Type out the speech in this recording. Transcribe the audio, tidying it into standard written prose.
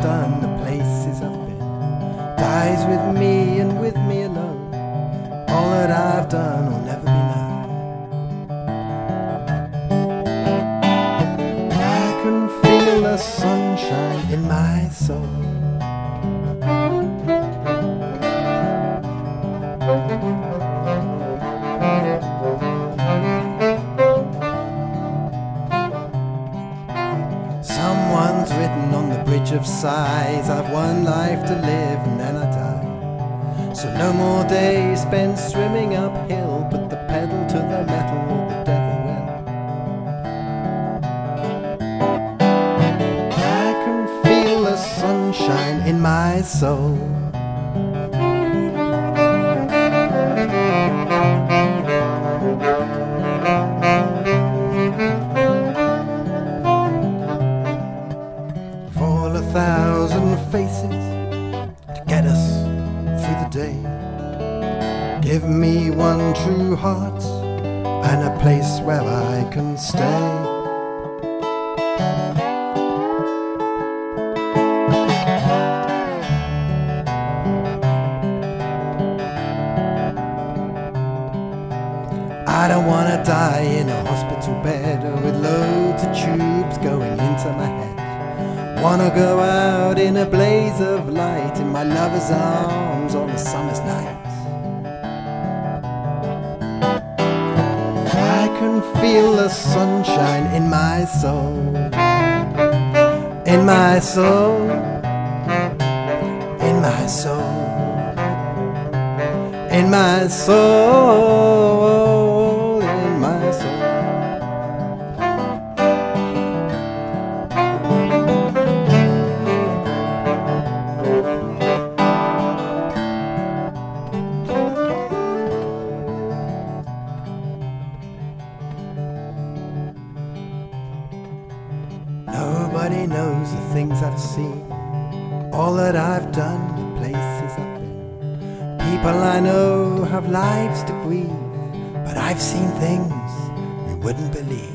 done, the places I've been, dies with me and with me alone. All that I've done will never be known. I can feel the sunshine in my soul. Someone's written on the bridge of sighs, I've one life to live and then I die. So no more days spent swimming uphill, put the pedal to the metal, the devil will. I can feel the sunshine in my soul. For 1,000 faces to get us through the day, give me one true heart and a place where I can stay. I don't wanna die in a hospital bed with loads of tubes going into my head. Wanna go out in a blaze of light in my lover's arms on a summer's night. I can feel the sunshine in my soul, in my soul, in my soul, in my soul, in my soul. Nobody knows the things I've seen, all that I've done, the places I've been. People I know have lives to grieve, but I've seen things you wouldn't believe.